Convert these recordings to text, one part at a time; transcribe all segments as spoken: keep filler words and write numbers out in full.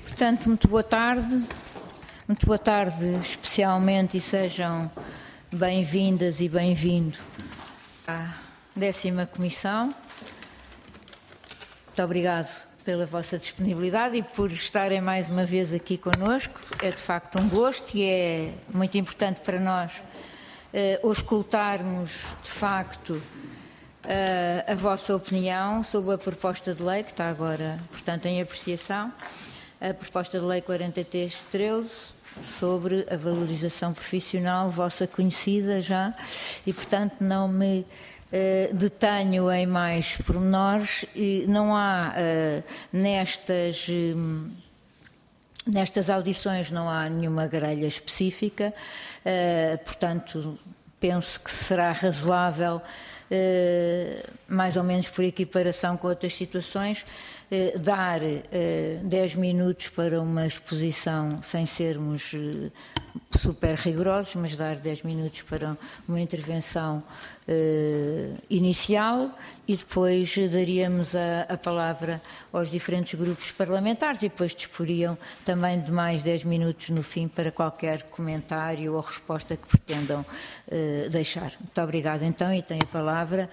Portanto, muito boa tarde, muito boa tarde especialmente e sejam bem-vindas e bem-vindo à décima Comissão. Muito obrigado pela vossa disponibilidade e por estarem mais uma vez aqui connosco. É de facto um gosto e é muito importante para nós uh, escutarmos de facto uh, a vossa opinião sobre a proposta de lei que está agora, portanto, em apreciação. A proposta de lei quarenta e três treze sobre a valorização profissional, vossa conhecida já, e portanto não me uh, detenho em mais pormenores. E não há uh, nestas, um, nestas audições não há nenhuma grelha específica, uh, portanto penso que será razoável, uh, mais ou menos por equiparação com outras situações, Uh, dar uh, dez minutos para uma exposição sem sermos uh, super rigorosos, mas dar dez minutos para uma intervenção uh, inicial e depois daríamos a, a palavra aos diferentes grupos parlamentares e depois disporiam também de mais dez minutos no fim para qualquer comentário ou resposta que pretendam uh, deixar. Muito obrigada então e tenho a palavra.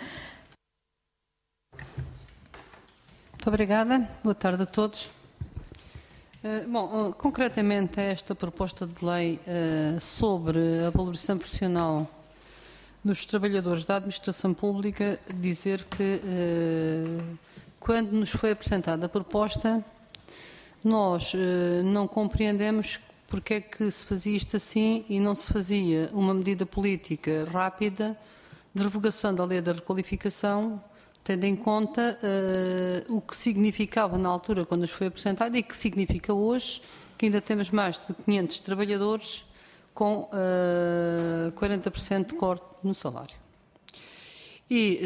Muito obrigada. Boa tarde a todos. Uh, bom, uh, concretamente esta proposta de lei uh, sobre a valorização profissional dos trabalhadores da administração pública, dizer que uh, quando nos foi apresentada a proposta, nós uh, não compreendemos porque é que se fazia isto assim e não se fazia uma medida política rápida de revogação da lei da requalificação, tendo em conta uh, o que significava na altura quando nos foi apresentado e que significa hoje, que ainda temos mais de quinhentos trabalhadores com uh, quarenta por cento de corte no salário. E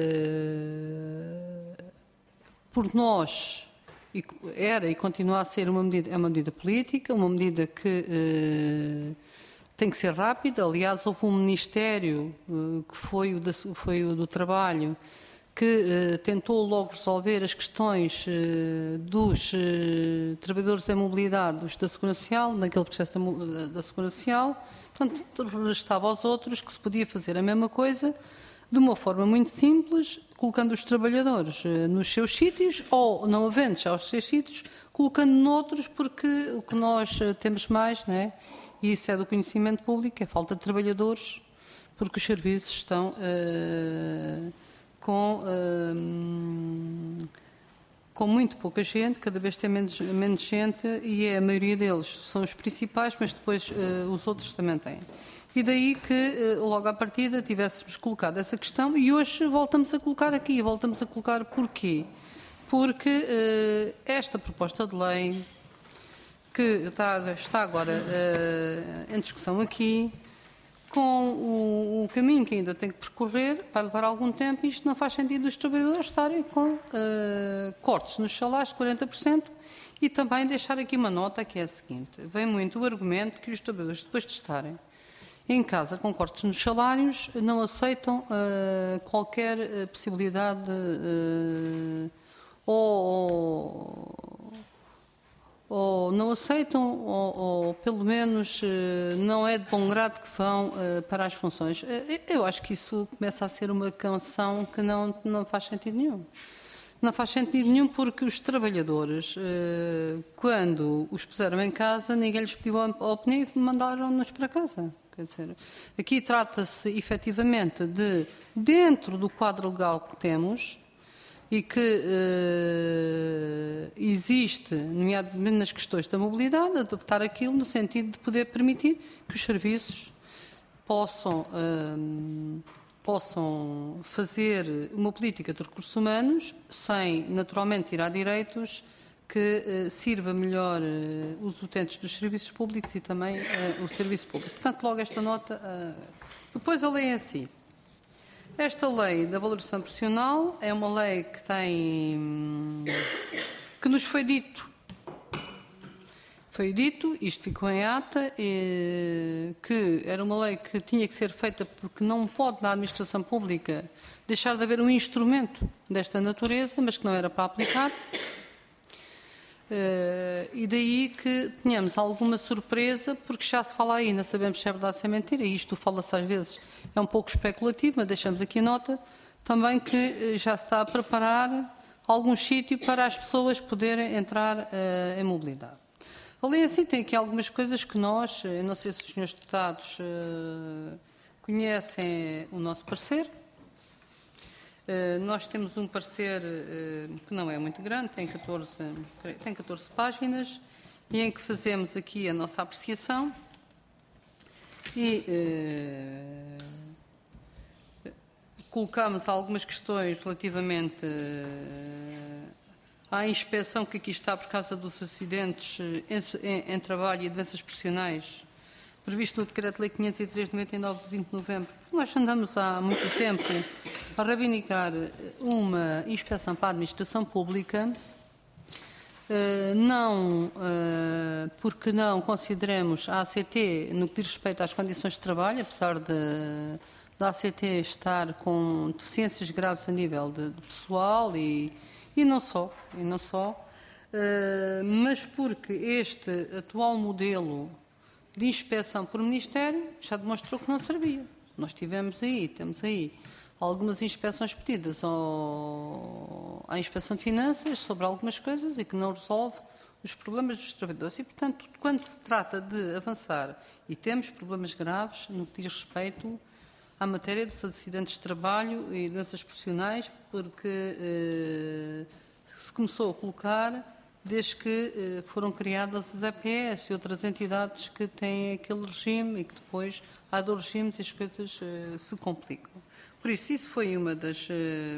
uh, por nós, era e continua a ser uma medida, é uma medida política, uma medida que uh, tem que ser rápida. Aliás, houve um Ministério uh, que foi o, da, foi o do Trabalho, que uh, tentou logo resolver as questões uh, dos uh, trabalhadores em mobilidade dos da Segurança Social, naquele processo da, da Segurança Social. Portanto, restava aos outros que se podia fazer a mesma coisa de uma forma muito simples, colocando os trabalhadores uh, nos seus sítios ou, não havendo já os seus sítios, colocando noutros, porque o que nós uh, temos mais, né, e isso é do conhecimento público, é falta de trabalhadores, porque os serviços estão Uh, Com, hum, com muito pouca gente, cada vez tem menos, menos gente e é, a maioria deles são os principais, mas depois uh, os outros também têm. E daí que uh, logo à partida tivéssemos colocado essa questão e hoje voltamos a colocar aqui, voltamos a colocar porquê? Porque uh, esta proposta de lei que está, está agora uh, em discussão aqui, com o, o caminho que ainda tem que percorrer, vai levar algum tempo e isto não faz sentido os trabalhadores estarem com uh, cortes nos salários de quarenta por cento e também deixar aqui uma nota que é a seguinte: vem muito o argumento que os trabalhadores, depois de estarem em casa com cortes nos salários, não aceitam uh, qualquer uh, possibilidade uh, ou... ou não aceitam, ou, ou pelo menos não é de bom grado que vão uh, para as funções. Eu acho que isso começa a ser uma canção que não, não faz sentido nenhum. Não faz sentido nenhum porque os trabalhadores, uh, quando os puseram em casa, ninguém lhes pediu a opinião e mandaram-nos para casa. Quer dizer, aqui trata-se efetivamente de, dentro do quadro legal que temos, e que uh, existe, nomeadamente nas questões da mobilidade, adaptar aquilo no sentido de poder permitir que os serviços possam, uh, possam fazer uma política de recursos humanos sem, naturalmente, tirar direitos que uh, sirva melhor uh, os utentes dos serviços públicos e também uh, o serviço público. Portanto, logo esta nota. Uh, depois a lei em si. Esta lei da valorização profissional é uma lei que tem, que nos foi dito, foi dito, isto ficou em ata, e, que era uma lei que tinha que ser feita porque não pode na administração pública deixar de haver um instrumento desta natureza, mas que não era para aplicar. Uh, e daí que tenhamos alguma surpresa, porque já se fala aí, não sabemos se é verdade ou se é mentira, e isto fala-se às vezes, é um pouco especulativo, mas deixamos aqui nota, também que uh, já se está a preparar algum sítio para as pessoas poderem entrar uh, em mobilidade. Além assim, tem aqui algumas coisas que nós, eu não sei se os senhores deputados uh, conhecem o nosso parecer. Uh, nós temos um parecer uh, que não é muito grande, tem catorze, tem catorze páginas, e em que fazemos aqui a nossa apreciação e uh, colocamos algumas questões relativamente uh, à inspeção que aqui está por causa dos acidentes em, em, em trabalho e doenças profissionais, previsto no Decreto-Lei quinhentos e três de noventa e nove de vinte de novembro. Nós andamos há muito tempo a reivindicar uma inspeção para a administração pública, não porque não consideremos a A C T no que diz respeito às condições de trabalho, apesar de da A C T estar com deficiências graves a nível de, de pessoal e, e não só, e não só, mas porque este atual modelo de inspeção por Ministério já demonstrou que não servia. Nós tivemos aí, temos aí algumas inspeções pedidas ao, à Inspeção de Finanças sobre algumas coisas e que não resolve os problemas dos trabalhadores. E, portanto, quando se trata de avançar e temos problemas graves no que diz respeito à matéria dos acidentes de trabalho e doenças profissionais, porque eh, se começou a colocar desde que eh, foram criadas as E P S e outras entidades que têm aquele regime e que depois há dois regimes e as coisas eh, se complicam. Por isso, isso foi uma das, eh,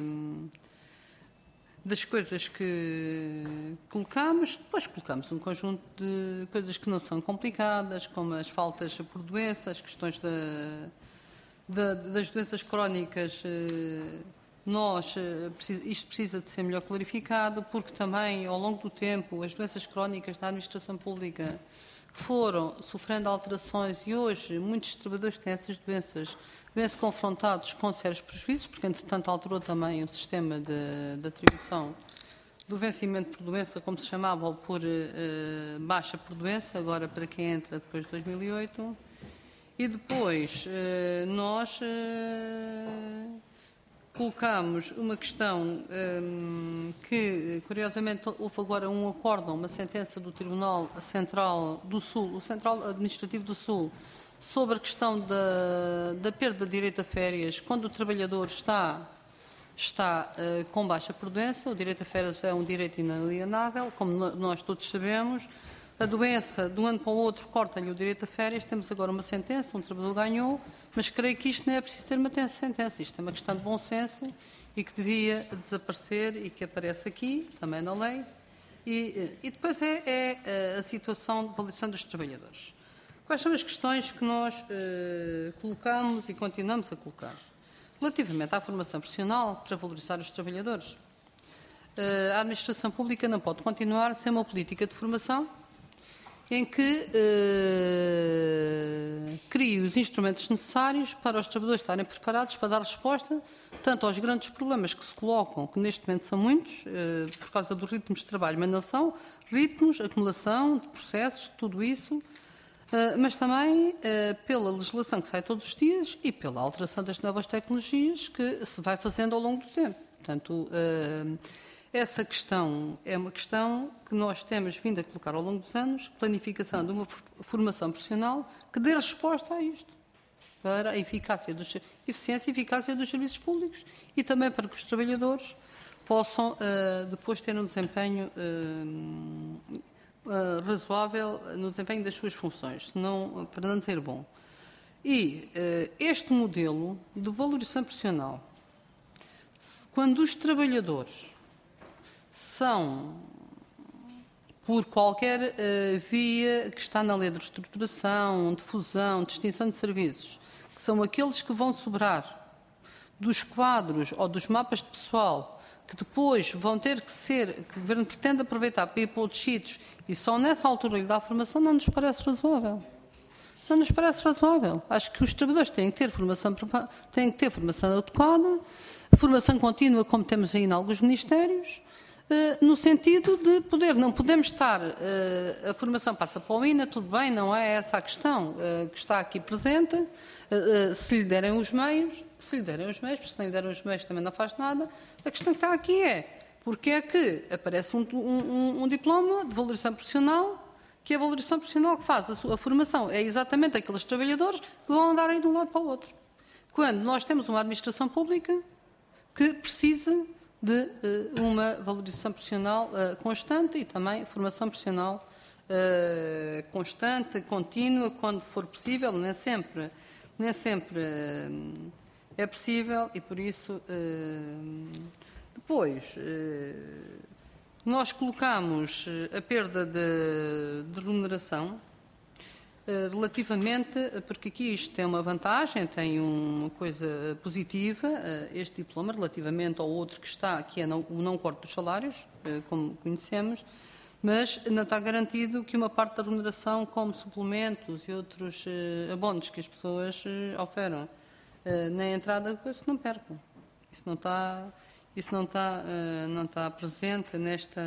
das coisas que colocámos. Depois colocámos um conjunto de coisas que não são complicadas, como as faltas por doenças, as questões da, da, das doenças crónicas. Eh, Nós, isto precisa de ser melhor clarificado, porque também, ao longo do tempo, as doenças crónicas na administração pública foram sofrendo alterações e hoje muitos trabalhadores que têm essas doenças vêm-se confrontados com sérios prejuízos, porque, entretanto, alterou também o sistema de, de atribuição do vencimento por doença, como se chamava, ou por uh, baixa por doença, agora para quem entra depois de dois mil e oito. E depois, uh, nós... Uh, colocamos uma questão um, que, curiosamente, houve agora um acórdão, uma sentença do Tribunal Central do Sul, o Central Administrativo do Sul, sobre a questão da, da perda de direito a férias quando o trabalhador está, está uh, com baixa por doença. O direito a férias é um direito inalienável, como nós todos sabemos. A doença, de um ano para o outro, corta-lhe o direito a férias. Temos agora uma sentença, um trabalhador ganhou, mas creio que isto não é preciso ter uma sentença. Isto é uma questão de bom senso e que devia desaparecer e que aparece aqui, também na lei. E, e depois é, é a situação de valorização dos trabalhadores. Quais são as questões que nós eh, colocamos e continuamos a colocar? Relativamente à formação profissional para valorizar os trabalhadores. Eh, a administração pública não pode continuar sem uma política de formação em que eh, crie os instrumentos necessários para os trabalhadores estarem preparados para dar resposta tanto aos grandes problemas que se colocam, que neste momento são muitos, eh, por causa dos ritmos de trabalho, mas não são ritmos, acumulação de processos, tudo isso, eh, mas também eh, pela legislação que sai todos os dias e pela alteração das novas tecnologias que se vai fazendo ao longo do tempo. Portanto, eh, essa questão é uma questão que nós temos vindo a colocar ao longo dos anos, planificação de uma formação profissional que dê resposta a isto, para a eficácia dos, eficiência e eficácia dos serviços públicos e também para que os trabalhadores possam uh, depois ter um desempenho uh, uh, razoável no desempenho das suas funções, senão, para não dizer bom. E uh, este modelo de valorização profissional, quando os trabalhadores são, por qualquer uh, via que está na lei de reestruturação, de fusão, de extinção de serviços, que são aqueles que vão sobrar dos quadros ou dos mapas de pessoal, que depois vão ter que ser, que o Governo pretende aproveitar para ir para outros sítios, e só nessa altura lhe dá a formação, não nos parece razoável. Não nos parece razoável. Acho que os trabalhadores têm que ter formação, têm que ter formação adequada, formação contínua, como temos aí em alguns ministérios, no sentido de poder, não podemos estar, a formação passa para o I N A, tudo bem, não é essa a questão que está aqui presente, se lhe derem os meios, se lhe derem os meios, porque se não lhe derem os meios também não faz nada, a questão que está aqui é, porque é que aparece um, um, um diploma de valorização profissional, que é a valorização profissional que faz a sua formação, é exatamente aqueles trabalhadores que vão andar aí de um lado para o outro. Quando nós temos uma administração pública que precisa de uh, uma valorização profissional uh, constante e também formação profissional uh, constante, contínua, quando for possível, nem sempre, nem sempre uh, é possível e por isso uh, depois uh, nós colocamos a perda de, de remuneração relativamente, porque aqui isto tem uma vantagem, tem uma coisa positiva, este diploma, relativamente ao outro que está, que é o não corte dos salários, como conhecemos, mas não está garantido que uma parte da remuneração, como suplementos e outros abonos que as pessoas oferam na entrada, isso não percam. Isso não está, isso não está, não está presente nesta...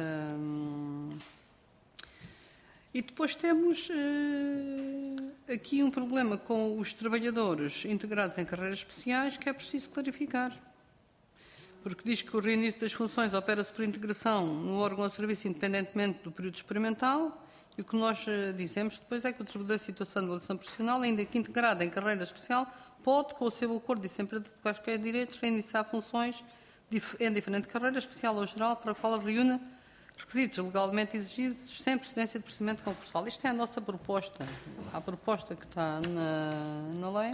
E depois temos uh, aqui um problema com os trabalhadores integrados em carreiras especiais que é preciso clarificar. Porque diz que o reinício das funções opera-se por integração no órgão ou serviço independentemente do período experimental e o que nós uh, dizemos depois é que o trabalhador em situação de avaliação profissional, ainda que integrado em carreira especial, pode, com o seu acordo e sem perda de quaisquer direitos, reiniciar funções em diferente carreira especial ou geral para a qual reúna requisitos legalmente exigidos sem precedência de procedimento concursal. Isto é a nossa proposta, a proposta que está na, na lei.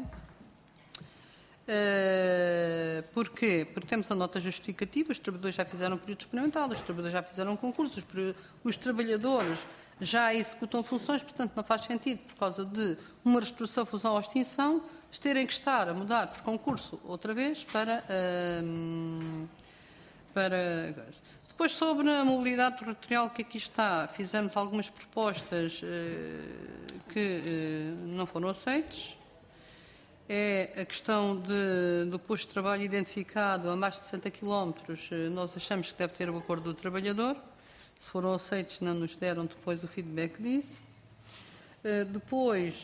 Uh, porquê? Porque temos a nota justificativa, os trabalhadores já fizeram um período experimental, os trabalhadores já fizeram um concurso, os, os trabalhadores já executam funções, portanto não faz sentido, por causa de uma reestruturação, fusão ou extinção, terem que estar a mudar por concurso outra vez para... Uh, para Depois, sobre a mobilidade territorial que aqui está, fizemos algumas propostas eh, que eh, não foram aceitas. É a questão de, do posto de trabalho identificado a mais de sessenta quilómetros, eh, nós achamos que deve ter o acordo do trabalhador. Se foram aceitos, não nos deram depois o feedback disso. Eh, depois,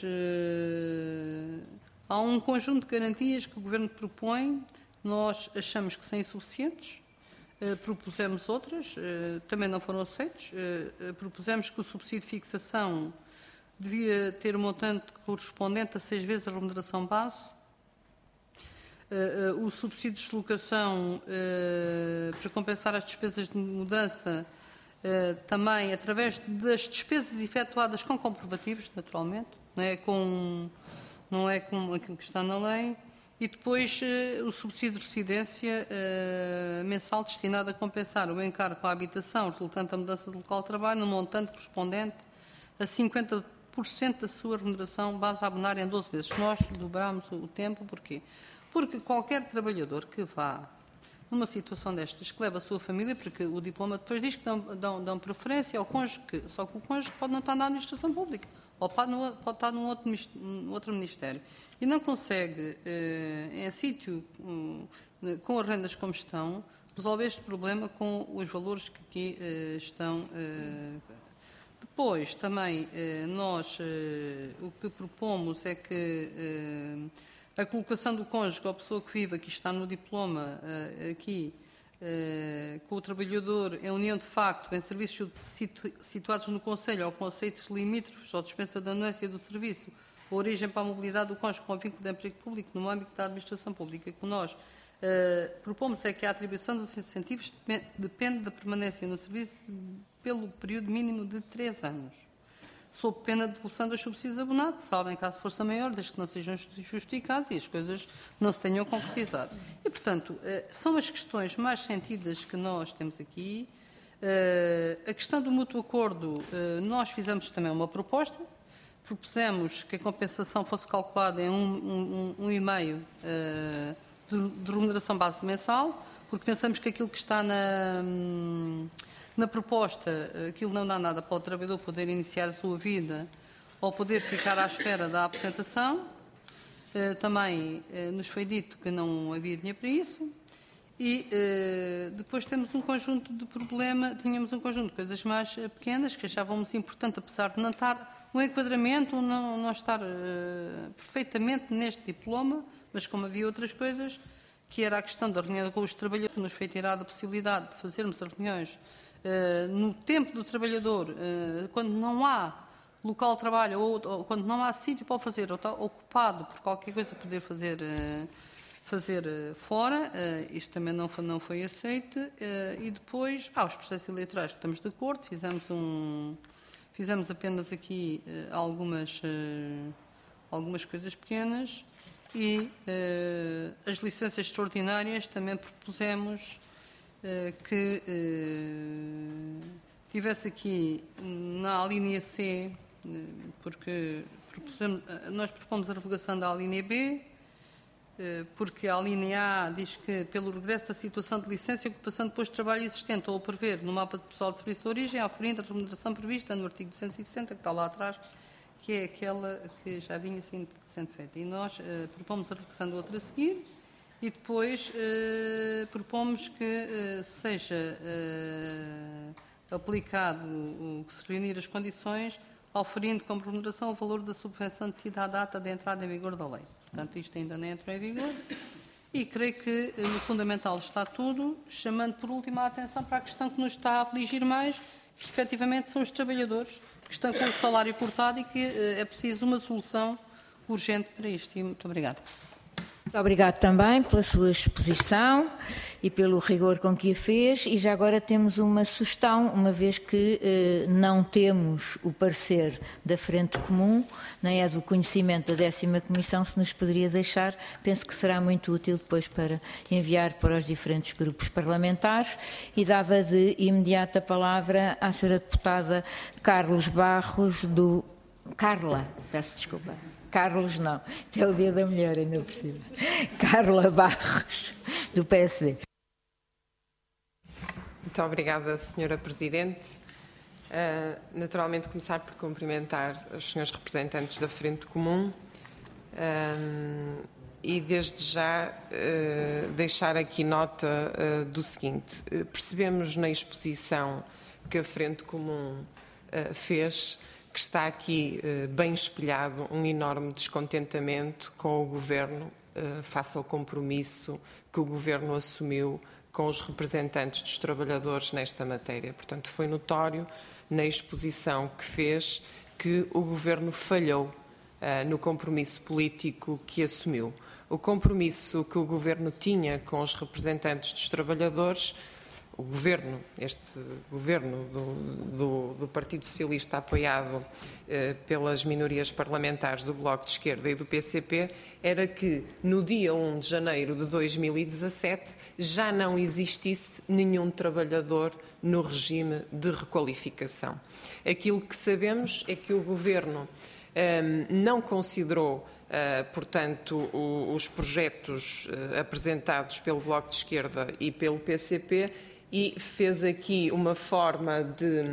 eh, há um conjunto de garantias que o Governo propõe, nós achamos que são insuficientes. Uh, propusemos outras, uh, também não foram aceitos. Uh, uh, propusemos que o subsídio de fixação devia ter um montante correspondente a seis vezes a remuneração base. Uh, uh, o subsídio de deslocação uh, para compensar as despesas de mudança uh, também através das despesas efetuadas com comprovativos, naturalmente, não é com, não é com aquilo que está na lei. E depois uh, o subsídio de residência uh, mensal destinado a compensar o encargo à habitação resultante da mudança do local de trabalho no montante correspondente a cinquenta por cento da sua remuneração base a abonar em doze vezes. Nós dobramos o tempo, porquê? Porque qualquer trabalhador que vá numa situação destas, que leva a sua família, porque o diploma depois diz que dão, dão, dão preferência ao cônjuge, que, só que o cônjuge pode não estar na administração pública, ou pode, no, pode estar num outro, num outro ministério. E não consegue, eh, em sítio eh, com as rendas como estão, resolver este problema com os valores que aqui eh, estão. Eh. Depois, também, eh, nós eh, o que propomos é que eh, a colocação do cônjuge ou a pessoa que vive, aqui está no diploma, eh, aqui, eh, com o trabalhador em união de facto, em serviços situ situados no Conselho ou conceitos limítrofes ou dispensa da anuência do serviço, a origem para a mobilidade do cônjuge com vínculo de emprego público no âmbito da administração pública. Que nós uh, propomos é que a atribuição dos incentivos depende da permanência no serviço pelo período mínimo de três anos, sob pena de devolução dos subsídios abonados, salvo em caso de força maior, desde que não sejam justificados e as coisas não se tenham concretizado. E, portanto, uh, são as questões mais sentidas que nós temos aqui. Uh, a questão do mútuo acordo, uh, nós fizemos também uma proposta. Propusemos que a compensação fosse calculada em um, um, um e meio uh, de, de remuneração base mensal, porque pensamos que aquilo que está na, na proposta, aquilo não dá nada para o trabalhador poder iniciar a sua vida ou poder ficar à espera da aposentação. Uh, também uh, nos foi dito que não havia dinheiro para isso. E uh, depois temos um conjunto de problema, tínhamos um conjunto de coisas mais uh, pequenas que achávamos importante, apesar de não estar um enquadramento, não, não estar uh, perfeitamente neste diploma, mas como havia outras coisas, que era a questão da reunião com os trabalhadores, nos foi tirada a possibilidade de fazermos as reuniões uh, no tempo do trabalhador, uh, quando não há local de trabalho ou, ou quando não há sítio para o fazer, ou está ocupado por qualquer coisa, poder fazer... Uh, fazer uh, fora, uh, isto também não foi, não foi aceito, uh, e depois, ah, os processos eleitorais, estamos de acordo, fizemos, um, fizemos apenas aqui uh, algumas, uh, algumas coisas pequenas, e uh, as licenças extraordinárias também propusemos uh, que uh, tivesse aqui na alínea C, uh, porque propusemos, uh, nós propomos a revogação da alínea B, porque a linha A diz que, pelo regresso da situação de licença e ocupação de posto de trabalho existente ou a prever no mapa de pessoal de serviço de origem, aferindo a remuneração prevista no artigo duzentos e sessenta, que está lá atrás, que é aquela que já vinha assim sendo feita. E nós uh, propomos a revogação do outro a seguir e depois uh, propomos que uh, seja uh, aplicado o que se reunir as condições, oferindo como remuneração o valor da subvenção detida à data de entrada em vigor da lei. Portanto, isto ainda não entrou em vigor e creio que no fundamental está tudo, chamando por último a atenção para a questão que nos está a afligir mais, que efetivamente são os trabalhadores que estão com o salário cortado e que é preciso uma solução urgente para isto. E muito obrigada. Muito obrigado também pela sua exposição e pelo rigor com que a fez. E já agora temos uma sugestão, uma vez que eh, não temos o parecer da Frente Comum, nem é do conhecimento da décima Comissão, se nos poderia deixar, penso que será muito útil depois para enviar para os diferentes grupos parlamentares. E dava de imediato a palavra à senhora deputada Carlos Barros, do... Carla, peço desculpa. Carlos não, é o dia da mulher ainda por cima. Carla Barros, do P S D. Muito obrigada, senhora Presidente. Uh, naturalmente, começar por cumprimentar os senhores representantes da Frente Comum uh, e, desde já, uh, deixar aqui nota uh, do seguinte. Uh, percebemos na exposição que a Frente Comum uh, fez que está aqui eh, bem espelhado um enorme descontentamento com o Governo eh, face ao compromisso que o Governo assumiu com os representantes dos trabalhadores nesta matéria. Portanto, foi notório na exposição que fez que o Governo falhou eh, no compromisso político que assumiu. O compromisso que o Governo tinha com os representantes dos trabalhadores, o Governo, este Governo do, do, do Partido Socialista apoiado eh, pelas minorias parlamentares do Bloco de Esquerda e do P C P, era que no dia um de janeiro de dois mil e dezassete já não existisse nenhum trabalhador no regime de requalificação. Aquilo que sabemos é que o Governo eh, não considerou Uh, portanto, o, os projetos uh, apresentados pelo Bloco de Esquerda e pelo P C P e fez aqui uma forma de,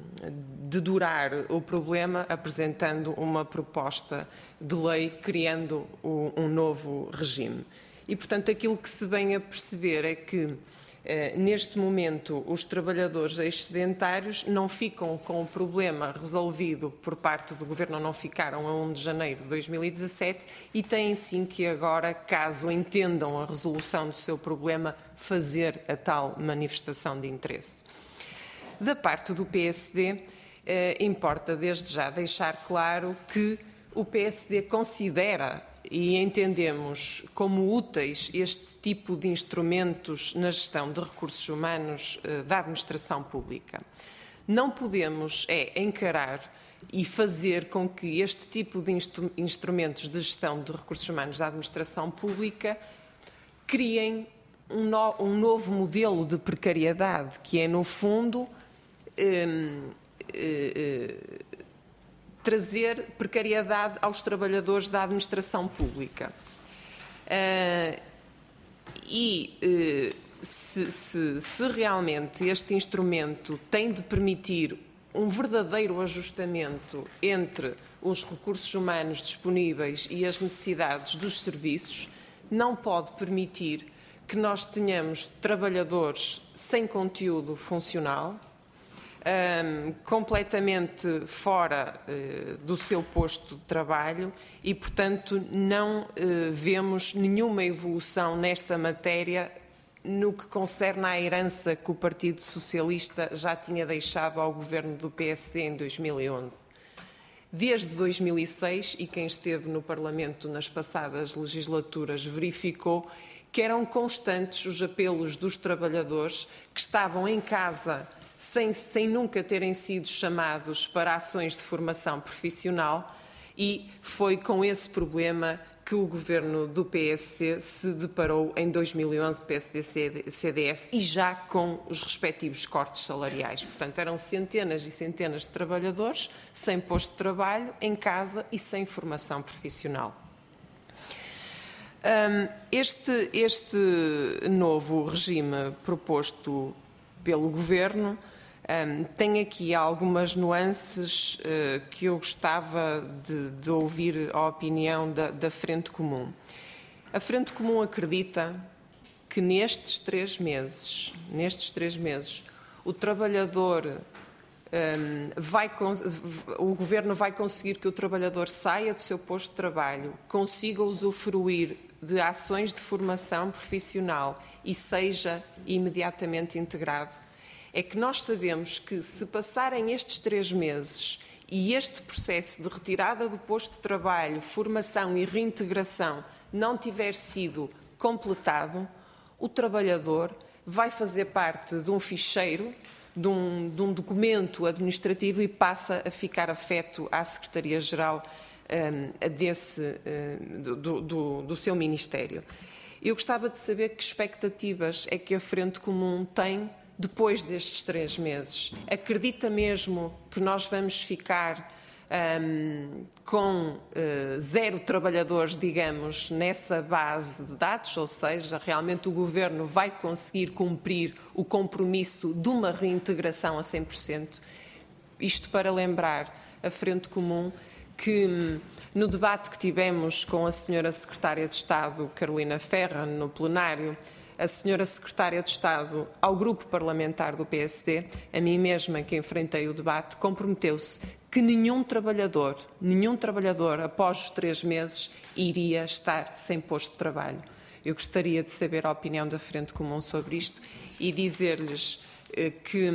de durar o problema, apresentando uma proposta de lei criando o, um novo regime. E, portanto, aquilo que se vem a perceber é que, eh, neste momento, os trabalhadores excedentários não ficam com o problema resolvido por parte do Governo, não ficaram a um de janeiro de dois mil e dezassete e têm sim que agora, caso entendam a resolução do seu problema, fazer a tal manifestação de interesse. Da parte do P S D, eh, importa desde já deixar claro que o P S D considera e entendemos como úteis este tipo de instrumentos na gestão de recursos humanos eh, da administração pública. Não podemos é encarar e fazer com que este tipo de instru- instrumentos de gestão de recursos humanos da administração pública criem um, no- um novo modelo de precariedade, que é, no fundo, eh, eh, trazer precariedade aos trabalhadores da administração pública. Uh, e uh, se, se, se realmente este instrumento tem de permitir um verdadeiro ajustamento entre os recursos humanos disponíveis e as necessidades dos serviços, não pode permitir que nós tenhamos trabalhadores sem conteúdo funcional, um, completamente fora uh, do seu posto de trabalho e, portanto, não uh, vemos nenhuma evolução nesta matéria no que concerne à herança que o Partido Socialista já tinha deixado ao governo do P S D em dois mil e onze. Desde dois mil e seis, e quem esteve no Parlamento nas passadas legislaturas verificou que eram constantes os apelos dos trabalhadores que estavam em casa sem, sem nunca terem sido chamados para ações de formação profissional, e foi com esse problema que o governo do P S D se deparou em dois mil e onze, P S D C D S, e já com os respectivos cortes salariais. Portanto, eram centenas e centenas de trabalhadores sem posto de trabalho, em casa e sem formação profissional. Este, este novo regime proposto pelo governo Um, tem aqui algumas nuances uh, que eu gostava de, de ouvir a opinião da, da Frente Comum. A Frente Comum acredita que nestes três meses, nestes três meses, o trabalhador um, vai, o governo vai conseguir que o trabalhador saia do seu posto de trabalho, consiga usufruir de ações de formação profissional e seja imediatamente integrado. É que nós sabemos que, se passarem estes três meses e este processo de retirada do posto de trabalho, formação e reintegração não tiver sido completado, o trabalhador vai fazer parte de um ficheiro, de um, de um documento administrativo, e passa a ficar afeto à Secretaria-Geral um, desse, um, do, do, do seu Ministério. Eu gostava de saber que expectativas é que a Frente Comum tem depois destes três meses. Acredita mesmo que nós vamos ficar um, com uh, zero trabalhadores, digamos, nessa base de dados, ou seja, realmente o Governo vai conseguir cumprir o compromisso de uma reintegração a cem por cento? Isto para lembrar a Frente Comum que, no debate que tivemos com a senhora Secretária de Estado, Carolina Ferra, no plenário, a senhora Secretária de Estado ao Grupo Parlamentar do P S D, a mim mesma que enfrentei o debate, comprometeu-se que nenhum trabalhador, nenhum trabalhador após os três meses iria estar sem posto de trabalho. Eu gostaria de saber a opinião da Frente Comum sobre isto e dizer-lhes eh, que,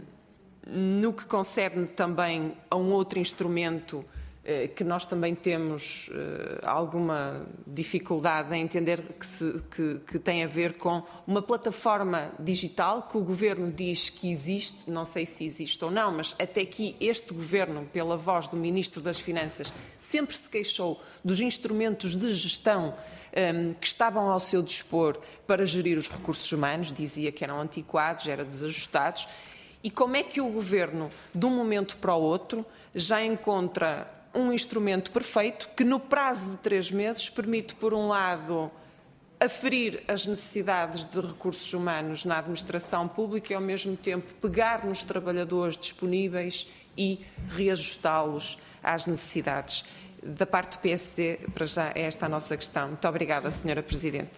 no que concerne também a um outro instrumento que nós também temos uh, alguma dificuldade em entender que, se, que, que tem a ver com uma plataforma digital que o Governo diz que existe, não sei se existe ou não, mas até aqui este Governo, pela voz do Ministro das Finanças, sempre se queixou dos instrumentos de gestão um, que estavam ao seu dispor para gerir os recursos humanos, dizia que eram antiquados, eram desajustados, e como é que o Governo, de um momento para o outro, já encontra um instrumento perfeito que, no prazo de três meses, permite, por um lado, aferir as necessidades de recursos humanos na administração pública e, ao mesmo tempo, pegar nos trabalhadores disponíveis e reajustá-los às necessidades. Da parte do P S D, para já, é esta a nossa questão. Muito obrigada, senhora Presidente.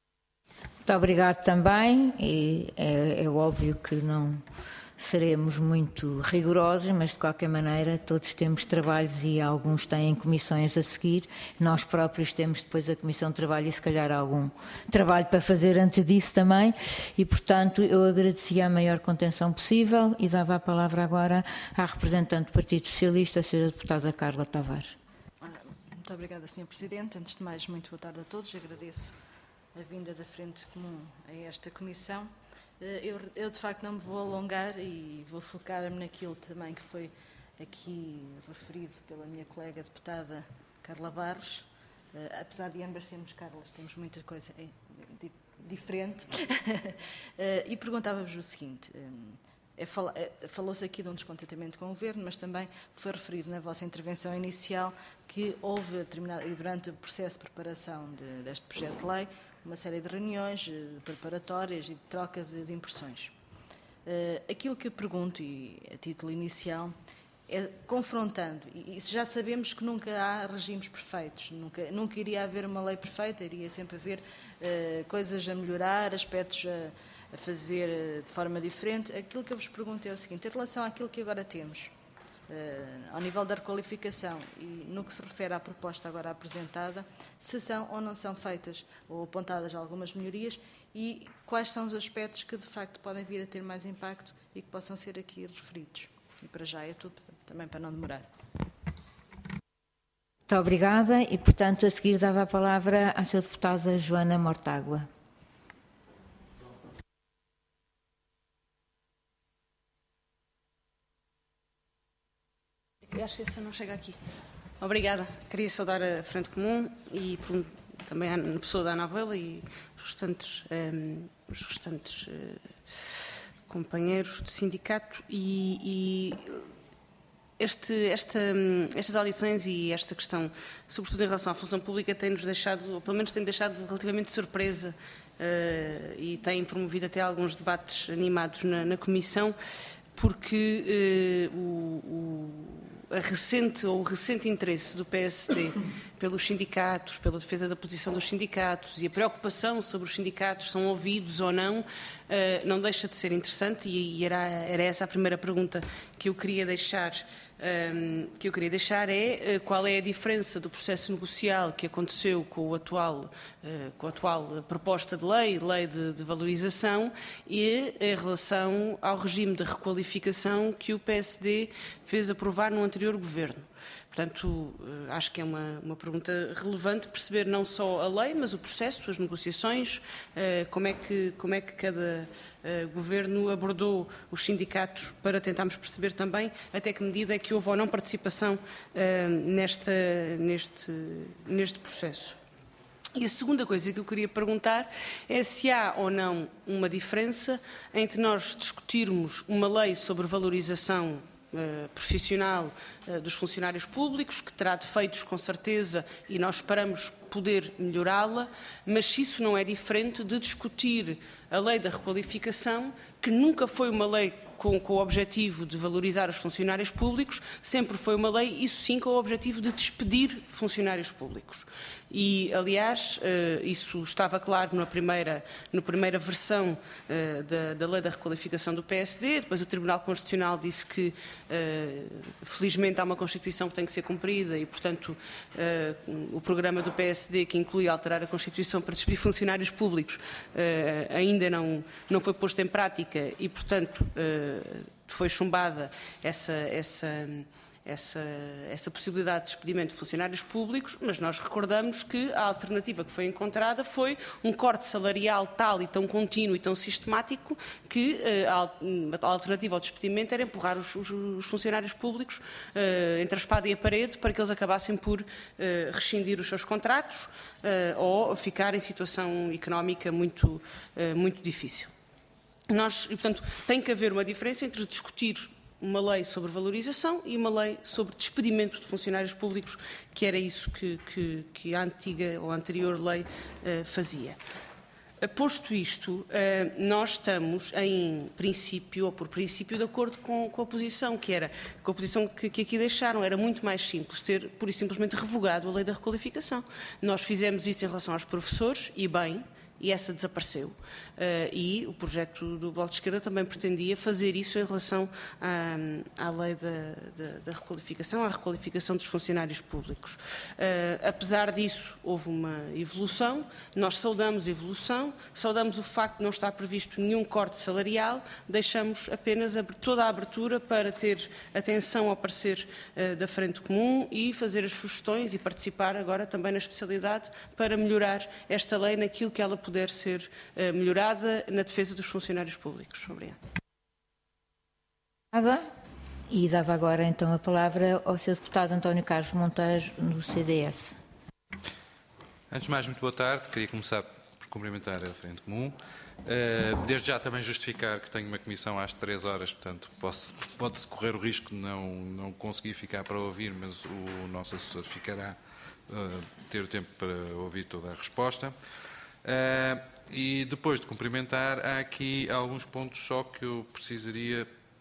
Muito obrigada também. E é, é óbvio que não seremos muito rigorosos, mas de qualquer maneira todos temos trabalhos e alguns têm comissões a seguir. Nós próprios temos depois a Comissão de Trabalho e se calhar algum trabalho para fazer antes disso também, e portanto eu agradecia a maior contenção possível e dava a palavra agora à representante do Partido Socialista, a senhora deputada Carla Tavares. Muito obrigada, senhor Presidente. Antes de mais, muito boa tarde a todos. Agradeço a vinda da Frente Comum a esta comissão. Eu, eu, de facto, não me vou alongar e vou focar-me naquilo também que foi aqui referido pela minha colega deputada Carla Barros. Uh, apesar de ambas sermos Carlas, temos muita coisa é, di, diferente. uh, e perguntava-vos o seguinte, um, é, fala, é, falou-se aqui de um descontentamento com o Governo, mas também foi referido na vossa intervenção inicial que houve, e durante o processo de preparação de, deste projeto de lei, uma série de reuniões preparatórias e de troca de, de impressões. Uh, aquilo que eu pergunto, e a título inicial, é confrontando, e já sabemos que nunca há regimes perfeitos, nunca, nunca iria haver uma lei perfeita, iria sempre haver uh, coisas a melhorar, aspectos a, a fazer uh, de forma diferente. Aquilo que eu vos pergunto é o seguinte, em relação àquilo que agora temos, Uh, ao nível da requalificação e no que se refere à proposta agora apresentada, se são ou não são feitas ou apontadas algumas melhorias e quais são os aspectos que de facto podem vir a ter mais impacto e que possam ser aqui referidos. E para já é tudo, também para não demorar. Muito obrigada e, portanto, a seguir dava a palavra à senhora deputada Joana Mortágua. Eu acho que essa não chega aqui. Obrigada. Queria saudar a Frente Comum e por, também a pessoa da Ana Avela e os restantes, um, os restantes uh, companheiros do sindicato e, e este, esta, estas audições e esta questão, sobretudo em relação à função pública, tem-nos deixado, ou pelo menos tem deixado relativamente surpresa uh, e tem promovido até alguns debates animados na, na Comissão, porque uh, o, o A recente, ou o recente interesse do P S D pelos sindicatos, pela defesa da posição dos sindicatos e a preocupação sobre os sindicatos são ouvidos ou não, não deixa de ser interessante e era, era essa a primeira pergunta que eu queria deixar, que eu queria deixar é qual é a diferença do processo negocial que aconteceu com, o atual, com a atual proposta de lei, lei de, de valorização, e em relação ao regime de requalificação que o P S D fez aprovar no anterior governo. Portanto, acho que é uma, uma pergunta relevante perceber não só a lei, mas o processo, as negociações, como é que, como é que cada governo abordou os sindicatos para tentarmos perceber também até que medida é que houve ou não participação nesta, neste, neste processo. E a segunda coisa que eu queria perguntar é se há ou não uma diferença entre nós discutirmos uma lei sobre valorização Uh, profissional uh, dos funcionários públicos, que terá defeitos com certeza e nós esperamos poder melhorá-la, mas se isso não é diferente de discutir a lei da requalificação, que nunca foi uma lei com, com o objetivo de valorizar os funcionários públicos, sempre foi uma lei, isso sim, com o objetivo de despedir funcionários públicos. E, aliás, isso estava claro na primeira, na primeira versão da, da lei da requalificação do P S D, depois o Tribunal Constitucional disse que, felizmente, há uma Constituição que tem que ser cumprida e, portanto, o programa do P S D, que inclui alterar a Constituição para despedir funcionários públicos, ainda não, não foi posto em prática e, portanto, foi chumbada essa... essa Essa, essa possibilidade de despedimento de funcionários públicos, mas nós recordamos que a alternativa que foi encontrada foi um corte salarial tal e tão contínuo e tão sistemático que a, a alternativa ao despedimento era empurrar os, os, os funcionários públicos uh, entre a espada e a parede para que eles acabassem por uh, rescindir os seus contratos uh, ou ficar em situação económica muito, uh, muito difícil. Nós, e, portanto, tem que haver uma diferença entre discutir uma lei sobre valorização e uma lei sobre despedimento de funcionários públicos, que era isso que, que, que a antiga ou a anterior lei uh, fazia. Posto isto, uh, nós estamos, em princípio, ou por princípio, de acordo com, com a posição, que era, com a posição que, que aqui deixaram, era muito mais simples ter, pura e simplesmente, revogado a lei da requalificação. Nós fizemos isso em relação aos professores, e bem, e essa desapareceu. Uh, e o projeto do Bloco de Esquerda também pretendia fazer isso em relação à, à lei da, da, da requalificação, à requalificação dos funcionários públicos. Uh, apesar disso, houve uma evolução, nós saudamos a evolução, saudamos o facto de não estar previsto nenhum corte salarial, deixamos apenas toda a abertura para ter atenção ao parecer uh, da Frente Comum e fazer as sugestões e participar agora também na especialidade para melhorar esta lei naquilo que ela puder ser uh, melhorada na defesa dos funcionários públicos. Obrigada. E dava agora então a palavra ao senhor deputado António Carlos Monteiro, do C D S. Antes de mais, muito boa tarde. Queria começar por cumprimentar a Frente Comum. Uh, desde já também justificar que tenho uma comissão às três horas, portanto posso, pode-se correr o risco de não, não conseguir ficar para ouvir, mas o nosso assessor ficará uh, ter o tempo para ouvir toda a resposta. Uh, e depois de cumprimentar, há aqui alguns pontos só que eu precisaria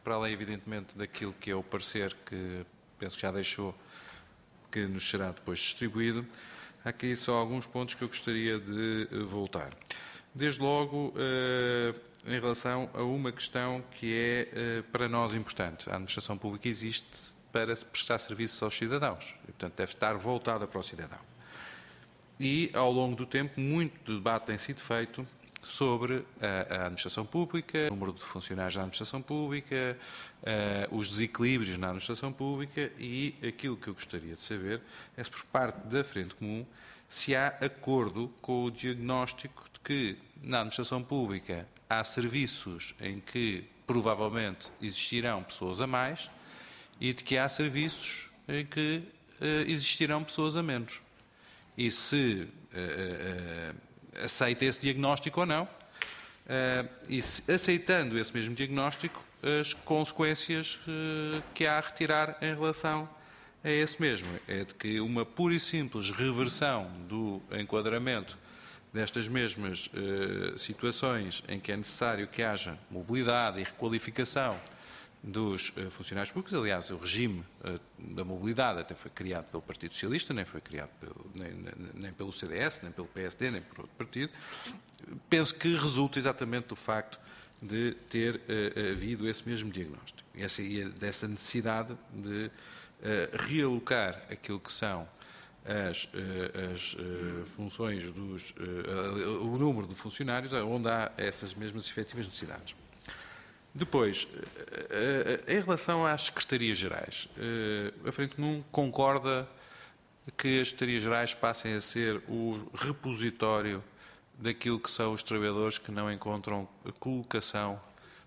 para além, evidentemente, daquilo que é o parecer que penso que já deixou, que nos será depois distribuído, há aqui só alguns pontos que eu gostaria de voltar. Desde logo, em relação a uma questão que é para nós importante. A administração pública existe para prestar serviços aos cidadãos e, portanto, deve estar voltada para o cidadão. E, ao longo do tempo, muito debate tem sido feito sobre a, a administração pública, o número de funcionários da administração pública, uh, os desequilíbrios na administração pública e aquilo que eu gostaria de saber é se, por parte da Frente Comum, se há acordo com o diagnóstico de que na administração pública há serviços em que provavelmente existirão pessoas a mais e de que há serviços em que uh, existirão pessoas a menos. E se uh, uh, aceita esse diagnóstico ou não, uh, e se, aceitando esse mesmo diagnóstico, as consequências uh, que há a retirar em relação a esse mesmo. É de que uma pura e simples reversão do enquadramento destas mesmas uh, situações em que é necessário que haja mobilidade e requalificação dos uh, funcionários públicos. Aliás, o regime uh, da mobilidade até foi criado pelo Partido Socialista, nem foi criado pelo, nem, nem, nem pelo C D S, nem pelo P S D, nem por outro partido. Penso que resulta exatamente do facto de ter uh, havido esse mesmo diagnóstico, essa, e dessa necessidade de uh, realocar aquilo que são as, uh, as uh, funções dos, uh, o número de funcionários onde há essas mesmas efetivas necessidades. Depois, em relação às secretarias-gerais, a Frente Comum concorda que as secretarias-gerais passem a ser o repositório daquilo que são os trabalhadores que não encontram colocação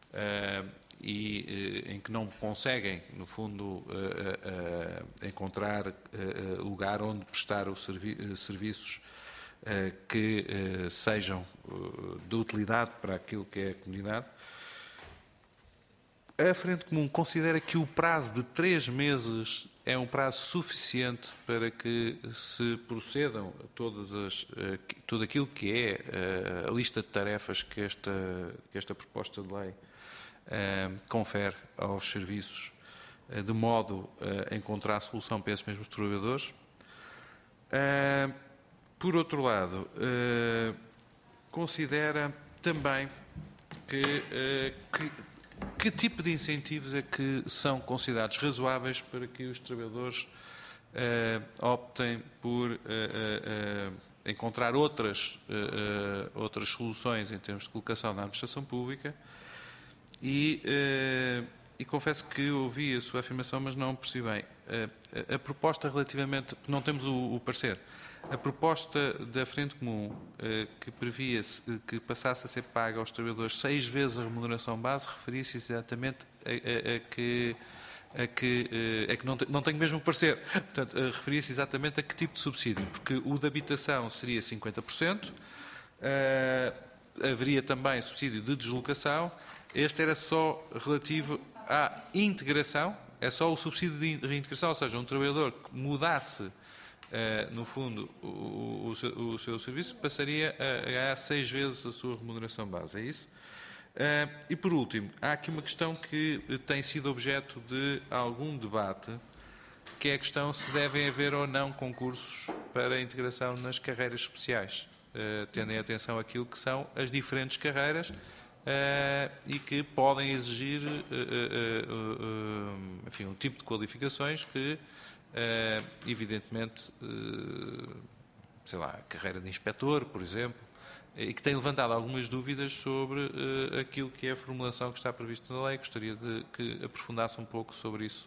e em que não conseguem, no fundo, encontrar lugar onde prestar os serviços que sejam de utilidade para aquilo que é a comunidade. A Frente Comum considera que o prazo de três meses é um prazo suficiente para que se procedam a todas as, tudo aquilo que é a lista de tarefas que esta, que esta proposta de lei uh, confere aos serviços, uh, de modo a encontrar solução para esses mesmos trabalhadores. Uh, por outro lado, uh, considera também que, uh, que Que tipo de incentivos é que são considerados razoáveis para que os trabalhadores uh, optem por uh, uh, uh, encontrar outras, uh, uh, outras soluções em termos de colocação na administração pública? E, uh, e confesso que ouvi a sua afirmação, mas não percebi bem. Uh, a, a proposta relativamente... Não temos o, o parecer. A proposta da Frente Comum, eh, que previa que passasse a ser paga aos trabalhadores seis vezes a remuneração base, referia-se exatamente a, a, a que, a que, a que não, te, não tenho mesmo o parecer. Portanto, referia-se exatamente a que tipo de subsídio, porque o de habitação seria cinquenta por cento, eh, haveria também subsídio de deslocação, este era só relativo à integração, é só o subsídio de reintegração, ou seja, um trabalhador que mudasse Uh, no fundo, o, o, seu, o seu serviço passaria a ganhar seis vezes a sua remuneração base, é isso? Uh, e, por último, há aqui uma questão que tem sido objeto de algum debate, que é a questão se devem haver ou não concursos para a integração nas carreiras especiais, uh, tendo em atenção aquilo que são as diferentes carreiras uh, e que podem exigir uh, uh, uh, uh, enfim, um tipo de qualificações que Uh, evidentemente, uh, sei lá, a carreira de inspetor, por exemplo, e que tem levantado algumas dúvidas sobre uh, aquilo que é a formulação que está prevista na lei. Gostaria de que aprofundasse um pouco sobre isso.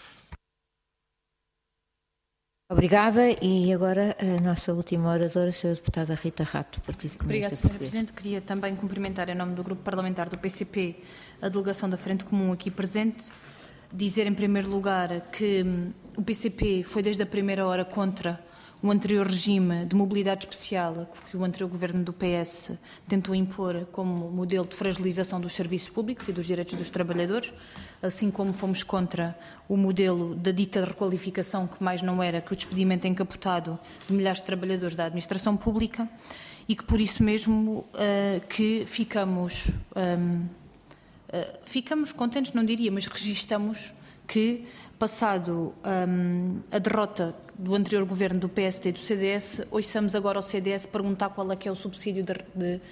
Obrigada. E agora a nossa última oradora, a senhora deputada Rita Rato, do Partido Comunista Obrigada, Português. senhora Presidente. Queria também cumprimentar, em nome do Grupo Parlamentar do P C P, a delegação da Frente Comum aqui presente. Dizer, em primeiro lugar, que o P C P foi desde a primeira hora contra o anterior regime de mobilidade especial que o anterior governo do P S tentou impor como modelo de fragilização dos serviços públicos e dos direitos dos trabalhadores, assim como fomos contra o modelo da dita requalificação, que mais não era que o despedimento encapotado de milhares de trabalhadores da administração pública, e que por isso mesmo uh, que ficamos... Um, ficamos contentes, não diria, mas registamos que, passado um, a derrota do anterior governo do P S D e do C D S, ouçamos agora ao C D S perguntar qual é que é o subsídio de, de, uh,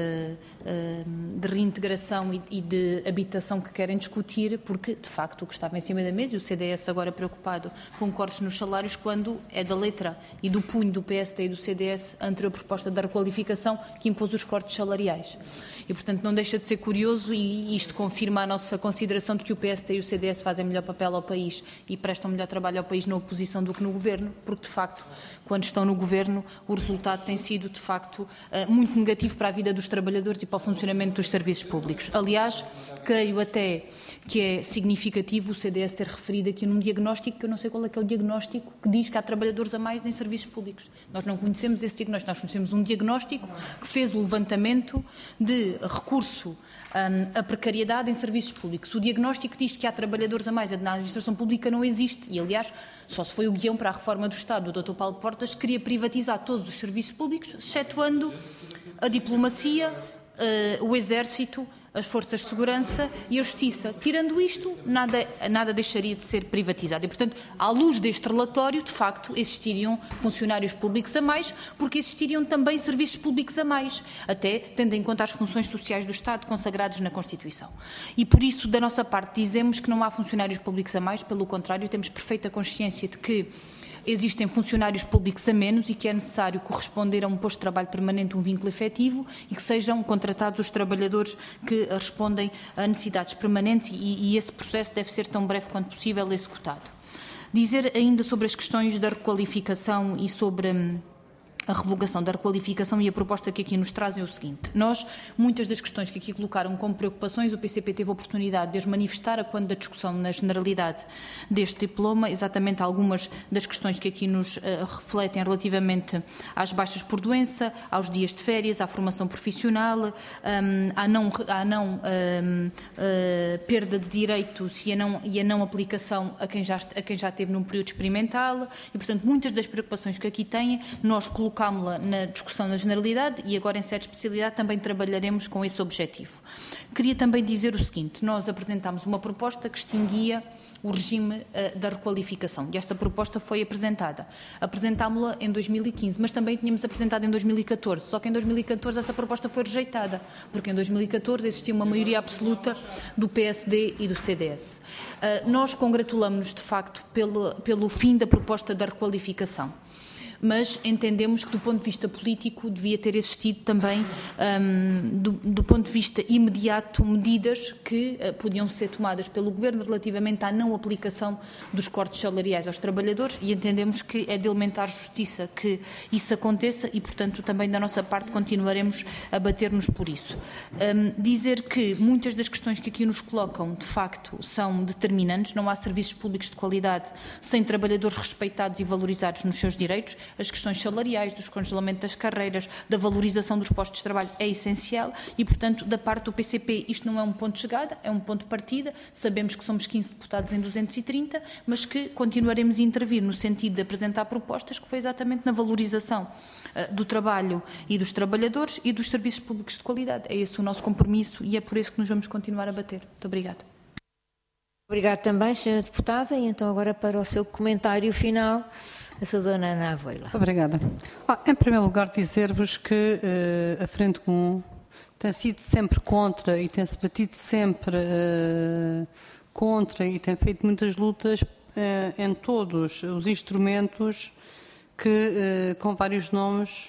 uh, de reintegração e, e de habitação que querem discutir, porque, de facto, o que estava em cima da mesa, e o C D S agora preocupado com cortes nos salários, quando é da letra e do punho do P S D e do C D S a anterior proposta da requalificação que impôs os cortes salariais. E, portanto, não deixa de ser curioso, e isto confirma a nossa consideração de que o P S D e o C D S fazem melhor papel ao país e prestam melhor trabalho ao país na oposição do que no governo, porque, de facto, quando estão no governo, o resultado tem sido, de facto, muito negativo para a vida dos trabalhadores e para o funcionamento dos serviços públicos. Aliás, creio até que é significativo o C D S ter referido aqui num diagnóstico, que eu não sei qual é que é o diagnóstico, que diz que há trabalhadores a mais em serviços públicos. Nós não conhecemos esse diagnóstico, nós conhecemos um diagnóstico que fez o levantamento de recurso um, à precariedade em serviços públicos. O diagnóstico diz que há trabalhadores a mais na administração pública, não existe, e aliás, só se foi o guião para a reforma do Estado do doutor Paulo Portas, que queria privatizar todos os serviços públicos, excetuando a diplomacia, uh, o exército, as forças de segurança e a justiça. Tirando isto, nada, nada deixaria de ser privatizado. E, portanto, à luz deste relatório, de facto, existiriam funcionários públicos a mais, porque existiriam também serviços públicos a mais, até tendo em conta as funções sociais do Estado consagradas na Constituição. E, por isso, da nossa parte, dizemos que não há funcionários públicos a mais, pelo contrário, temos perfeita consciência de que existem funcionários públicos a menos e que é necessário corresponder a um posto de trabalho permanente, um vínculo efetivo, e que sejam contratados os trabalhadores que respondem a necessidades permanentes, e, e esse processo deve ser tão breve quanto possível executado. Dizer ainda sobre as questões da requalificação e sobre hum, a revogação da requalificação, e a proposta que aqui nos trazem é o seguinte: nós, muitas das questões que aqui colocaram como preocupações, o P C P teve a oportunidade de as manifestar a quando da discussão na generalidade deste diploma, exatamente algumas das questões que aqui nos uh, refletem relativamente às baixas por doença, aos dias de férias, à formação profissional, um, à não, à não um, uh, perda de direitos e a não, e a não aplicação a quem, já, a quem já esteve num período experimental, e, portanto, muitas das preocupações que aqui têm, nós colocamos colocámo-la na discussão na generalidade, e agora em certa especialidade também trabalharemos com esse objetivo. Queria também dizer o seguinte: nós apresentámos uma proposta que extinguia o regime uh, da requalificação, e esta proposta foi apresentada. Apresentámo-la em dois mil e quinze, mas também tínhamos apresentado em dois mil e catorze, só que em dois mil e catorze essa proposta foi rejeitada, porque em dois mil e catorze existia uma maioria absoluta do P S D e do C D S. Uh, nós congratulamos-nos, de facto, pelo, pelo fim da proposta da requalificação, mas entendemos que, do ponto de vista político, devia ter existido também, um, do, do ponto de vista imediato, medidas que uh, podiam ser tomadas pelo Governo relativamente à não aplicação dos cortes salariais aos trabalhadores, e entendemos que é de elementar justiça que isso aconteça, e, portanto, também da nossa parte continuaremos a bater-nos por isso. Um, dizer que muitas das questões que aqui nos colocam, de facto, são determinantes. Não há serviços públicos de qualidade sem trabalhadores respeitados e valorizados nos seus direitos. As questões salariais, do descongelamento das carreiras, da valorização dos postos de trabalho é essencial, e, portanto, da parte do P C P, isto não é um ponto de chegada, é um ponto de partida. Sabemos que somos quinze deputados em duzentos e trinta, mas que continuaremos a intervir no sentido de apresentar propostas que foi exatamente na valorização uh, do trabalho e dos trabalhadores e dos serviços públicos de qualidade. É esse o nosso compromisso, e é por isso que nos vamos continuar a bater. Muito obrigada. Obrigada também, senhora Deputada, e então agora para o seu comentário final, a senhora Ana Avoila. Muito obrigada. Ah, em primeiro lugar, dizer-vos que uh, a Frente Comum tem sido sempre contra e tem-se batido sempre uh, contra e tem feito muitas lutas uh, em todos os instrumentos que, uh, com vários nomes,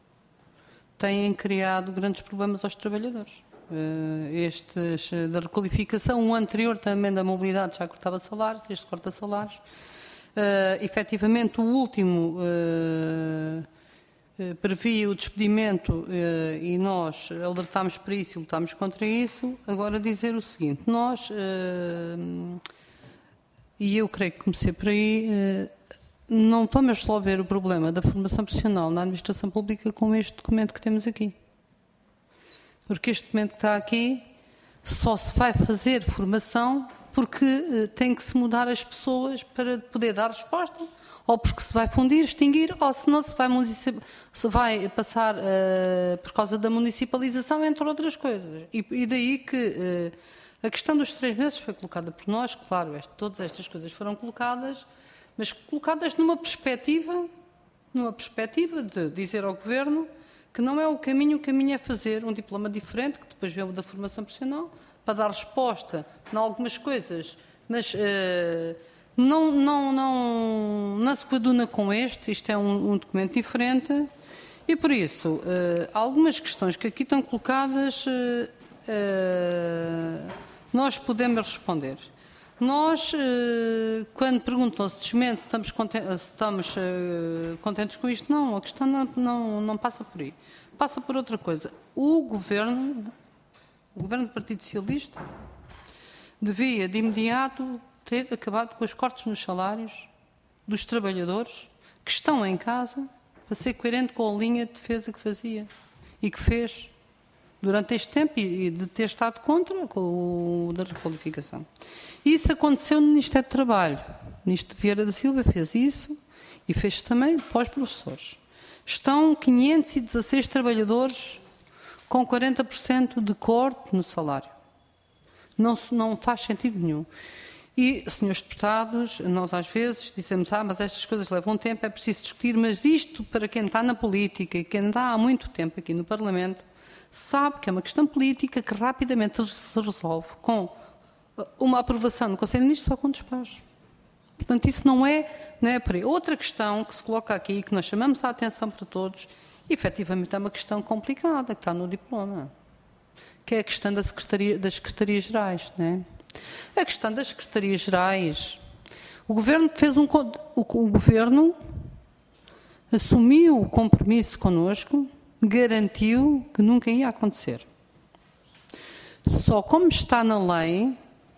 têm criado grandes problemas aos trabalhadores. Uh, estes uh, da requalificação, o anterior também da mobilidade já cortava salários, este corta salários. Uh, efetivamente, o último uh, uh, previa o despedimento uh, e nós alertámos para isso e lutámos contra isso. Agora, dizer o seguinte: nós, uh, e eu creio que comecei por aí, uh, não vamos resolver o problema da formação profissional na administração pública com este documento que temos aqui. Porque este documento que está aqui só se vai fazer formação porque uh, tem que se mudar as pessoas para poder dar resposta, ou porque se vai fundir, extinguir, ou se não se vai, se vai passar uh, por causa da municipalização, entre outras coisas. E, e daí que uh, A questão dos três meses foi colocada por nós, claro, este, todas estas coisas foram colocadas, mas colocadas numa perspectiva, numa perspectiva de dizer ao Governo que não é o caminho, o caminho é fazer um diploma diferente, que depois vem o da formação profissional, para dar resposta em algumas coisas, mas uh, não, não, não, não se coaduna com este, isto é um, um documento diferente, e por isso, uh, algumas questões que aqui estão colocadas, uh, uh, nós podemos responder. Nós, uh, quando perguntam se desmente, se estamos, contentes, se estamos uh, contentes com isto, não, a questão não, não, não passa por aí. Passa por outra coisa. O Governo, o Governo do Partido Socialista, devia de imediato ter acabado com os cortes nos salários dos trabalhadores que estão em casa, para ser coerente com a linha de defesa que fazia e que fez durante este tempo e de ter estado contra com o da requalificação. Isso aconteceu no Ministério do Trabalho. O Ministro Vieira da Silva fez isso e fez também para os professores. Estão quinhentos e dezasseis trabalhadores com quarenta por cento de corte no salário. Não, não faz sentido nenhum. E, senhores deputados, nós às vezes dizemos, ah, mas estas coisas levam tempo, é preciso discutir, mas isto, para quem está na política e quem está há muito tempo aqui no Parlamento, sabe que é uma questão política que rapidamente se resolve com uma aprovação no Conselho de Ministros ou com despejos. Portanto, isso não é, não é por aí. Outra questão que se coloca aqui, que nós chamamos a atenção para todos, efetivamente é uma questão complicada, que está no diploma, que é a questão da Secretaria, das Secretarias-Gerais, não é? A questão das Secretarias-Gerais, o Governo fez um... O, o Governo assumiu o compromisso connosco, garantiu que nunca ia acontecer. Só como está na lei,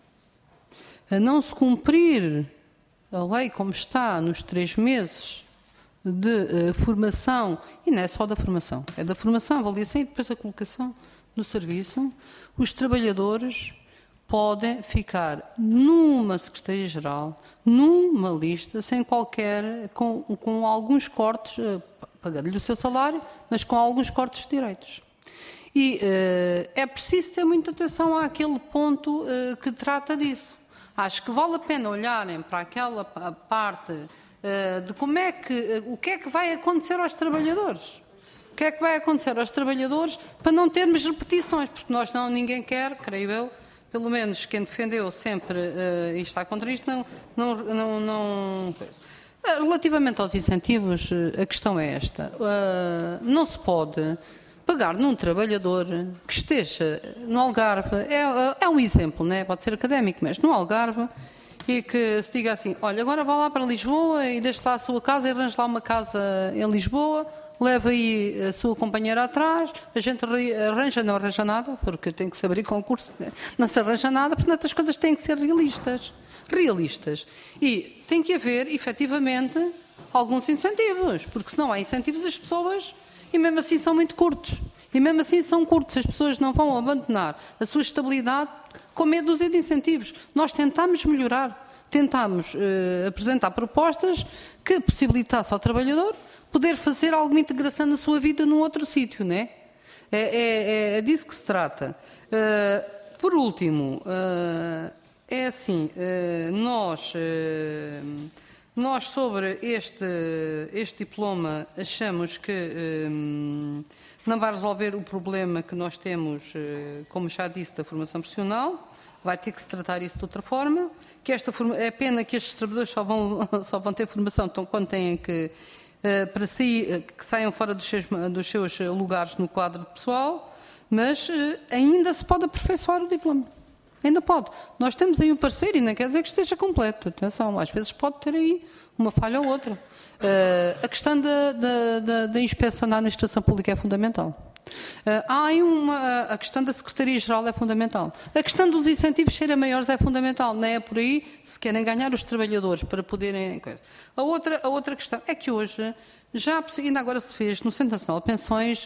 a não se cumprir a lei como está nos três meses de uh, formação, e não é só da formação, é da formação, avaliação e depois a colocação no serviço, os trabalhadores podem ficar numa Secretaria-Geral, numa lista, sem qualquer, com, com alguns cortes, uh, pagando-lhe o seu salário, mas com alguns cortes de direitos. E uh, é preciso ter muita atenção àquele ponto uh, que trata disso. Acho que vale a pena olharem para aquela parte uh, de como é que, uh, o que é que vai acontecer aos trabalhadores. O que é que vai acontecer aos trabalhadores para não termos repetições, porque nós não, ninguém quer, creio eu, pelo menos quem defendeu sempre uh, e está contra isto, não... não, não, não relativamente aos incentivos, a questão é esta. Uh, não se pode pagar num trabalhador que esteja no Algarve, é, é um exemplo, né? Pode ser académico, mas no Algarve, e que se diga assim, olha, agora vá lá para Lisboa e deixe lá a sua casa e arranje lá uma casa em Lisboa, leva aí a sua companheira atrás, a gente arranja, não arranja nada, porque tem que se abrir concurso, né? Não se arranja nada, portanto as coisas têm que ser realistas. Realistas. E tem que haver, efetivamente, alguns incentivos, porque se não há incentivos as pessoas... E mesmo assim são muito curtos. E mesmo assim são curtos. As pessoas não vão abandonar a sua estabilidade com meia dúzia de incentivos. Nós tentámos melhorar. Tentámos uh, apresentar propostas que possibilitassem ao trabalhador poder fazer alguma integração na sua vida num outro sítio, não é? É, é, é disso que se trata. Uh, por último, uh, é assim, uh, nós... Uh, Nós, sobre este, este diploma, achamos que hum, não vai resolver o problema que nós temos, uh, como já disse, da formação profissional. Vai ter que se tratar isso de outra forma. Que esta forma, é pena que estes trabalhadores só vão, só vão ter formação então, quando têm que, uh, para sair, que saiam fora dos seus, dos seus lugares no quadro de pessoal, mas uh, ainda se pode aperfeiçoar o diploma. Ainda pode. Nós temos aí um parceiro e não quer dizer que esteja completo. Atenção, às vezes pode ter aí uma falha ou outra. Uh, a questão da, da, da, da inspeção da administração pública é fundamental. Uh, há aí uma, a questão da Secretaria-Geral é fundamental. A questão dos incentivos serem maiores é fundamental. Não é por aí se querem ganhar os trabalhadores para poderem... A outra, a outra questão é que hoje, já ainda agora se fez no Centro Nacional de Pensões...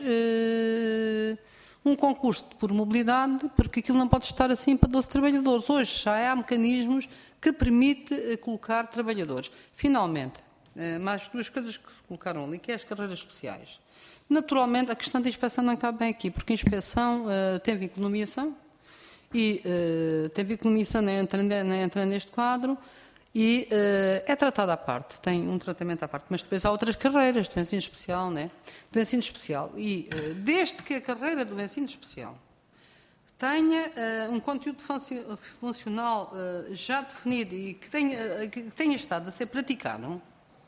Uh, um concurso por mobilidade, porque aquilo não pode estar assim para doze trabalhadores. Hoje já há mecanismos que permitem colocar trabalhadores. Finalmente, mais duas coisas que se colocaram ali, que é as carreiras especiais. Naturalmente, a questão da inspeção não cabe bem aqui, porque a inspeção uh, tem vínculo de nomeação e uh, tem a ver com comissão, nem entra, nem entra neste quadro, e uh, é tratada à parte, tem um tratamento à parte, mas depois há outras carreiras do ensino especial, né? Do ensino especial, e uh, desde que a carreira do ensino especial tenha uh, um conteúdo funcional uh, já definido e que tenha, uh, que tenha estado a ser praticado, uh,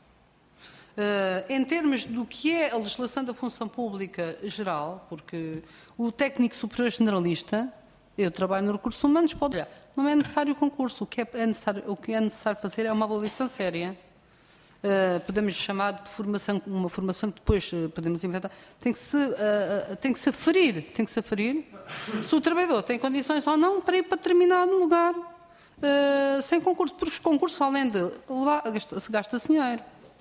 em termos do que é a legislação da função pública geral, porque o técnico superior generalista, eu trabalho no recursos humanos, pode olhar, não é necessário o concurso, o que é, é necessário, o que é necessário fazer é uma avaliação séria. Uh, podemos chamar de formação, uma formação que depois uh, podemos inventar, tem que se, uh, uh, tem que se aferir, tem que se aferir se o trabalhador tem condições ou não para ir para determinado lugar uh, sem concurso, porque os concursos, além de levar, se gasta-se dinheiro.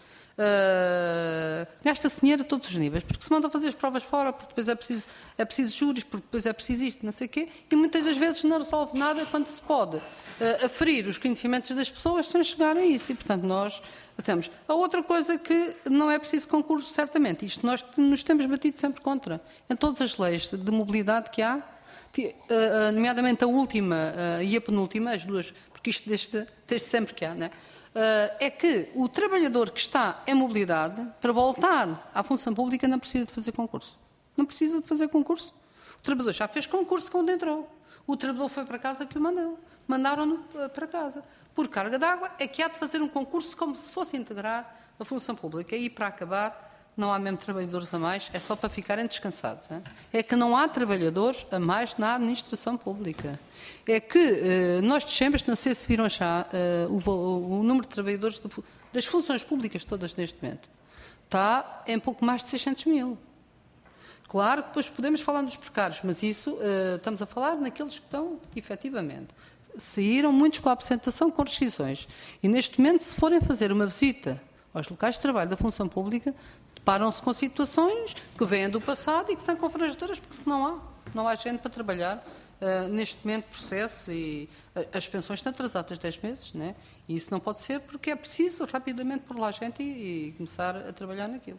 Uh, gasta-se dinheiro a todos os níveis, porque se mandam fazer as provas fora, porque depois é preciso, é preciso júris, porque depois é preciso isto, não sei o quê, e muitas das vezes não resolve nada quando se pode uh, aferir os conhecimentos das pessoas sem chegar a isso, e portanto nós temos. A outra coisa que não é preciso concurso, certamente, isto nós nos temos batido sempre contra, em todas as leis de mobilidade que há, uh, nomeadamente a última uh, e a penúltima, as duas, porque isto desde, desde sempre que há, não é? Uh, é que o trabalhador que está em mobilidade, para voltar à função pública, não precisa de fazer concurso. Não precisa de fazer concurso. O trabalhador já fez concurso quando entrou. O trabalhador foi para casa que o mandou. Mandaram-no para casa. Por carga d'água é que há de fazer um concurso como se fosse integrar a função pública. E, para acabar, não há mesmo trabalhadores a mais, é só para ficarem descansados. É, é que não há trabalhadores a mais na administração pública. É que eh, nós descemos, não sei se viram já, eh, o, o número de trabalhadores de, das funções públicas todas neste momento. Está em pouco mais de seiscentos mil. Claro que depois podemos falar dos precários, mas isso eh, estamos a falar naqueles que estão, efetivamente. Saíram muitos com a apresentação com rescisões. E neste momento, se forem fazer uma visita aos locais de trabalho da função pública, deparam-se com situações que vêm do passado e que são confrangedoras, porque não há, não há gente para trabalhar uh, neste momento processo e uh, as pensões estão atrasadas dez meses, né? E isso não pode ser porque é preciso rapidamente pôr lá a gente e, e começar a trabalhar naquilo.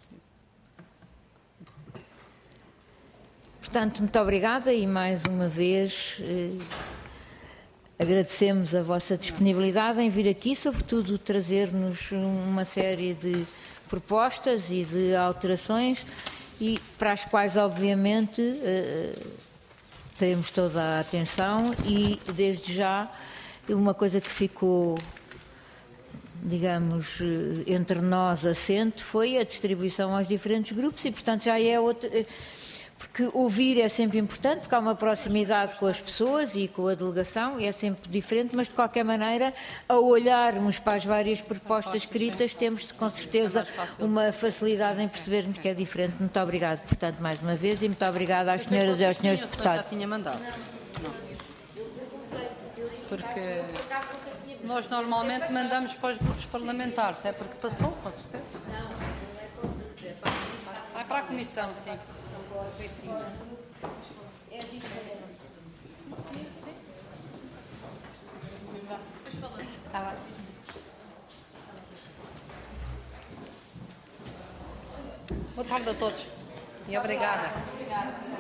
Portanto, muito obrigada e mais uma vez eh, agradecemos a vossa disponibilidade em vir aqui, sobretudo trazer-nos uma série de propostas e de alterações e para as quais, obviamente, eh, teremos toda a atenção e, desde já, uma coisa que ficou, digamos, entre nós assente foi a distribuição aos diferentes grupos e, portanto, já é outra... Porque ouvir é sempre importante, porque há uma proximidade com as pessoas e com a delegação, e é sempre diferente, mas de qualquer maneira, ao olharmos para as várias propostas escritas, temos com certeza uma facilidade em percebermos que é diferente. Muito obrigada, portanto, mais uma vez, e muito obrigada às senhoras e aos senhores deputados. Já tinha mandado. Não. Porque nós normalmente mandamos para os grupos parlamentares, é porque passou, com certeza. Ah, para a comissão, sim. É diferente. Sim, sim, sim. Depois falamos. Ah, lá. Boa tarde a todos. E obrigada. Obrigada.